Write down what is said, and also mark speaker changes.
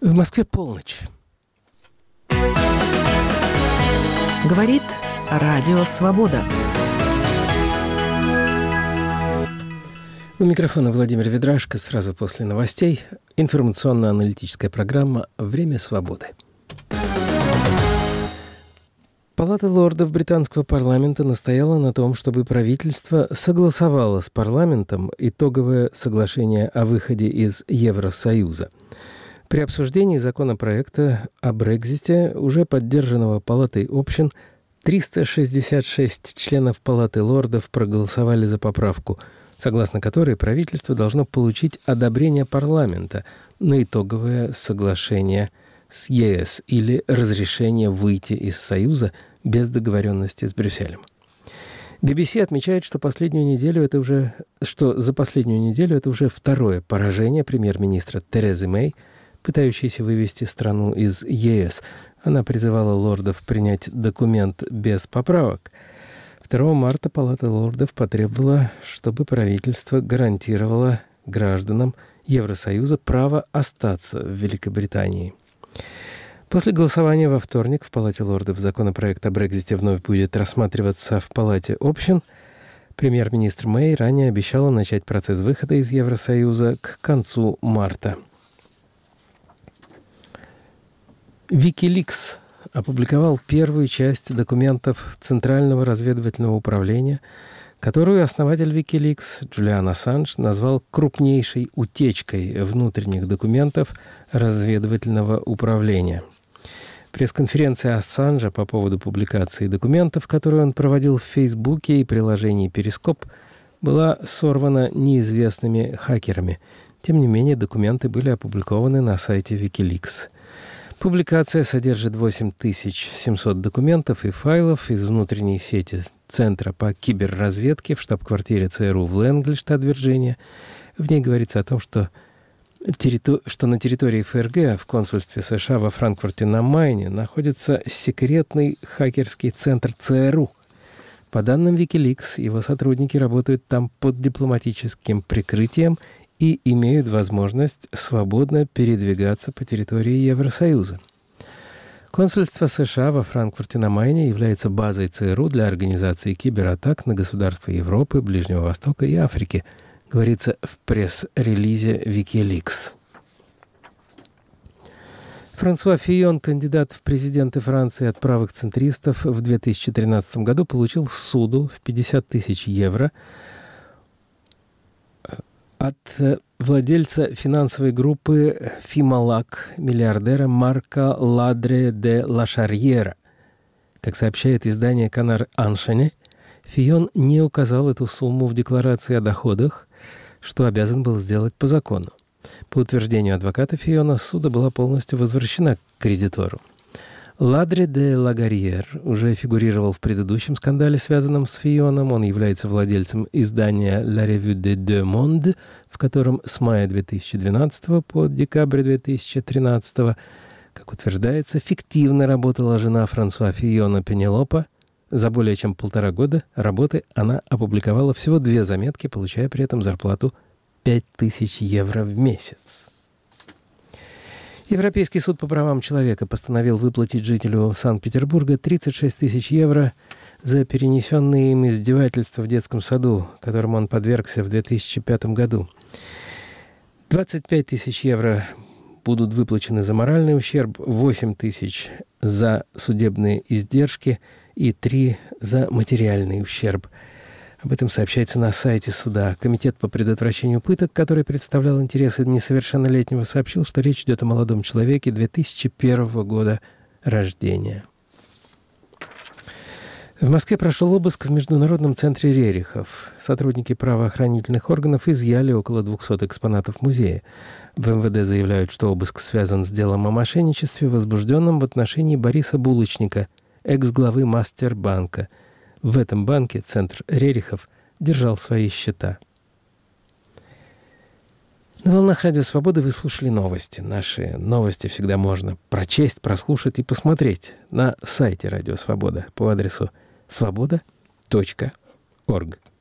Speaker 1: В Москве полночь.
Speaker 2: Говорит Радио Свобода.
Speaker 1: У микрофона Владимир Ведрашко. Сразу после новостей информационно-аналитическая программа «Время свободы». Палата лордов британского парламента настояла на том, чтобы правительство согласовало с парламентом итоговое соглашение о выходе из Евросоюза. При обсуждении законопроекта о Брексите, уже поддержанного Палатой общин, 366 членов Палаты лордов проголосовали за поправку, согласно которой правительство должно получить одобрение парламента на итоговое соглашение с ЕС или разрешение выйти из Союза без договоренности с Брюсселем. BBC отмечает, что за последнюю неделю это уже второе поражение премьер-министра Терезы Мэй, пытающейся вывести страну из ЕС. Она призывала лордов принять документ без поправок. 2 марта Палата лордов потребовала, чтобы правительство гарантировало гражданам Евросоюза право остаться в Великобритании. После голосования во вторник в Палате лордов законопроект о Брексите вновь будет рассматриваться в Палате общин. Премьер-министр Мэй ранее обещала начать процесс выхода из Евросоюза к концу марта. Wikileaks опубликовал первую часть документов Центрального разведывательного управления, которую основатель Wikileaks Джулиан Ассанж назвал крупнейшей утечкой внутренних документов разведывательного управления. Пресс-конференция Ассанжа по поводу публикации документов, которую он проводил в Фейсбуке и приложении Перископ, была сорвана неизвестными хакерами. Тем не менее, документы были опубликованы на сайте Wikileaks. Публикация содержит 8700 документов и файлов из внутренней сети Центра по киберразведке в штаб-квартире ЦРУ в Лэнгли, штат Вирджиния. В ней говорится о том, что на территории ФРГ в консульстве США во Франкфурте на Майне находится секретный хакерский центр ЦРУ. По данным Wikileaks, его сотрудники работают там под дипломатическим прикрытием и имеют возможность свободно передвигаться по территории Евросоюза. Консульство США во Франкфурте на Майне является базой ЦРУ для организации кибератак на государства Европы, Ближнего Востока и Африки, говорится в пресс-релизе Wikileaks. Франсуа Фийон, кандидат в президенты Франции от правых центристов, в 2013 году получил суду в 50 тысяч евро от владельца финансовой группы «Фималак», миллиардера Марка Ладре де Лашарьера. Как сообщает издание «Канар Аншене», Фийон не указал эту сумму в декларации о доходах, что обязан был сделать по закону. По утверждению адвоката Фийона, ссуда была полностью возвращена к кредитору. Ладре де Лагарьер уже фигурировал в предыдущем скандале, связанном с Фийоном. Он является владельцем издания «La Revue des Deux Mondes», в котором с мая 2012 по декабрь 2013, как утверждается, фиктивно работала жена Франсуа Фийона Пенелопа. За более чем 1,5 года работы она опубликовала всего 2 заметки, получая при этом зарплату 5000 евро в месяц. Европейский суд по правам человека постановил выплатить жителю Санкт-Петербурга 36 тысяч евро за перенесенные им издевательства в детском саду, которому он подвергся в 2005 году. 25 тысяч евро будут выплачены за моральный ущерб, 8 тысяч за судебные издержки и 3 за материальный ущерб. Об этом сообщается на сайте суда. Комитет по предотвращению пыток, который представлял интересы несовершеннолетнего, сообщил, что речь идет о молодом человеке 2001 года рождения. В Москве прошел обыск в Международном центре Рерихов. Сотрудники правоохранительных органов изъяли около 200 экспонатов музея. В МВД заявляют, что обыск связан с делом о мошенничестве, возбужденном в отношении Бориса Булочника, экс-главы Мастербанка. В этом банке Центр Рерихов держал свои счета. На волнах Радио Свободы вы слушали новости. Наши новости всегда можно прочесть, прослушать и посмотреть на сайте Радио Свобода по адресу svoboda.org.